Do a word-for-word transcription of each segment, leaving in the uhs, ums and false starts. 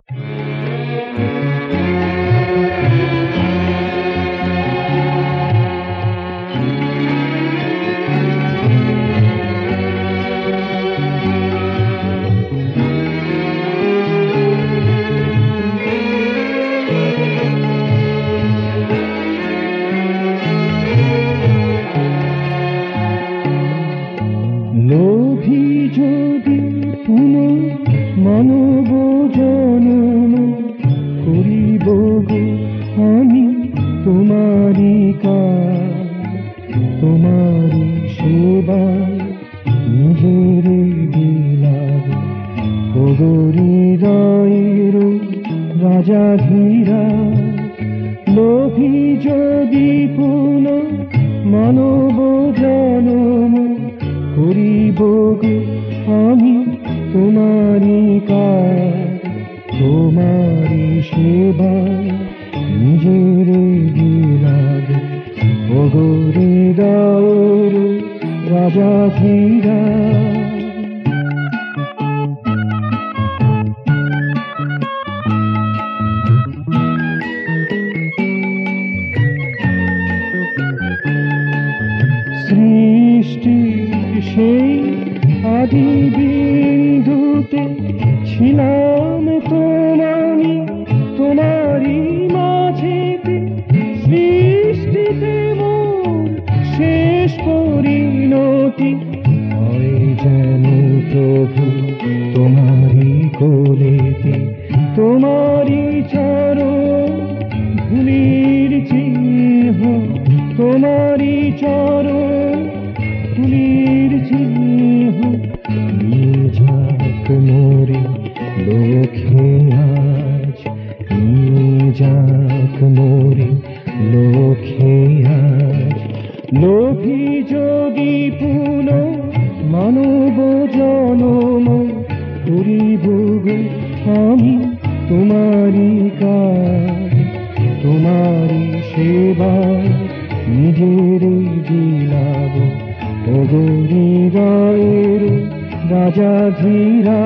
লোভী যদি পুনঃ মানব জনম করিব গো আমি তোমারি কাজ, তোমারি সেবায় নিজের বিলাব। ওগরি হৃদয়ের রাজাধীরা লোভী যদি পুনঃ মানব জনম করিব গো আমি তোমারি কাজ, তোমারি সেবায় নিজের বিলাব। ওগো হৃদয়ের রাজাধীরা সৃষ্টির সেই আদি বিন্দুতে ছিলাম তোমারি, তোমারি মাঝেতে সৃষ্টিতে মোর শেষ পরিণতি হয় যেন প্রভু তোমারি কোলেতে। তোমারি চরণ ধুলির চিহ্ন, তোমারি চরণ ধুলির চিহ্ন নিয়ে যাক মোরে লোকে আজ, নিয়ে যাক মোরে লোকে আজ। লোভী যদি পুনঃ মানব জনম করিব গো আমি তোমারি কাজ, তোমারি সেবায় নিজের বিলাব। ওগো হৃদয়ের রাজাধীরা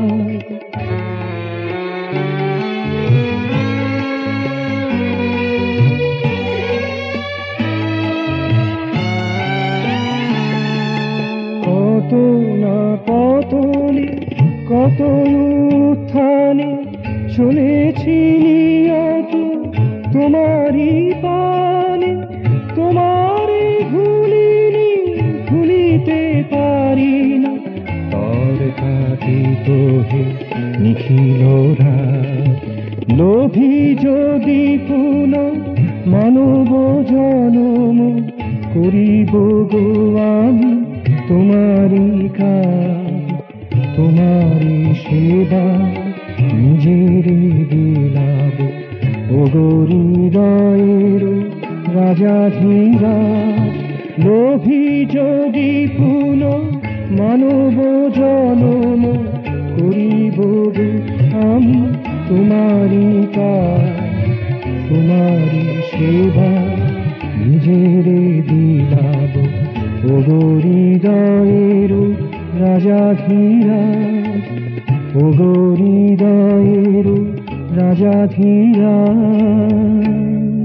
কত না পতনে কত উত্থানে চলেছি নিয়ত তোমারি পানে। তোমারে ভুলিনি ভুলিতে পারি না, তর কাটিত হে নিখিল রাত। লোভী যদি পুনঃ মানব জনম করিব গো আমি তোমারি কাজ, তোমারি সেবা নিজের বিলাব। ওগো হৃদয়ের রাজাধীরা লোভী যদি পুনঃ মানব জনম করিব গো আমি তোমারি কাজ, তোমারি সেবা নিজের বিলাব। ওগো হৃদয়ের রাজাধীরা, ওগো হৃদয়ের রাজাধীরা।